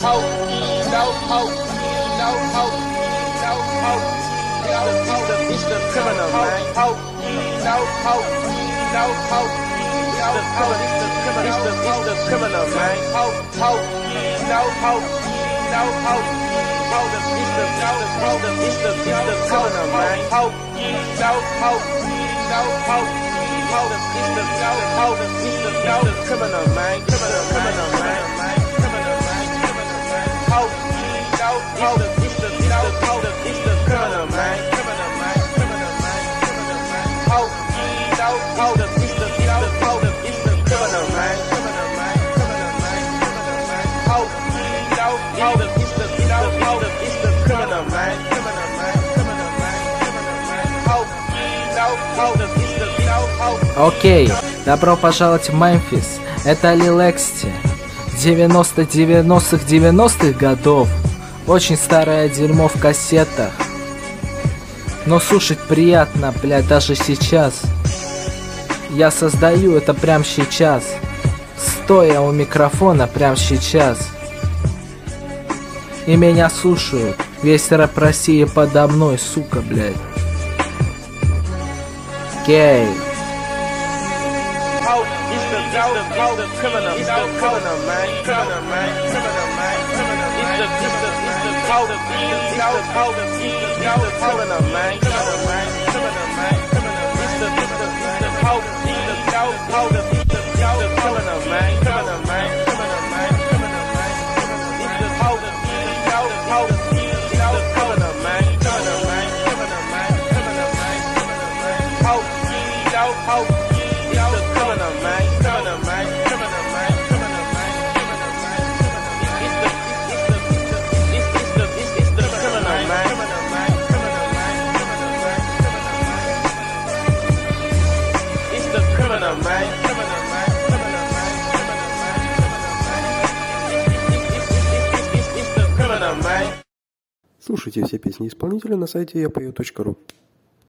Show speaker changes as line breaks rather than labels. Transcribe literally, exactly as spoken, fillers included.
hope, no hope, no hope, no hope. It's the, it's the criminal, man. Hope, no hope, no hope. It's the criminal, it's the criminal, it's the, it's the criminal, man. Hope, hope, no hope, no hope. Hold up, it's the, hold up, it's the, it's the criminal, man. Hope, no hope, no hope. Hold up, it's the, hold up, it's the, it's the criminal, man. Criminal, criminal, man. Criminal, man. Hope, no, hold up, it's the, it's the, hold up, it's the criminal, man. Criminal, man. Criminal, man. Hope, no, hold up, it's the, it's the, hold up, it's the criminal, man. Criminal, man. Criminal, man. Hope, no, hold up, it's the, it's the, hold up, it's the criminal, man. Criminal, man. Criminal, man. Hope, no, hold up, it's the, no, hold.
Окей, добро пожаловать в Мемфис. Это Lil Exty. девяносто девяностых девяностых годов. Очень старое дерьмо в кассетах. Но слушать приятно, блядь, даже сейчас. Я создаю это прямо сейчас. Стоя у микрофона прямо сейчас. И меня слушают. Весь рэп России подо мной, сука, блядь. Гей.
Hope, it's the, it's the, it's the criminal, it's the criminal, man, criminal, man, criminal, man, criminal, it's the, it's the, it's the code, it's the, it's the code, it's the, it's the criminal, man, criminal, man, criminal, man, criminal, it's the, it's the, it's the code, it's the code, code, it's the, it's the criminal, man, criminal, man, criminal, man, criminal, man, it's the code, it's the code, code, it's the, it's the criminal, man, criminal, man, criminal, man, criminal, man, criminal, man, hope, no hope.
Слушайте все песни исполнителя на сайте я пою точка ру.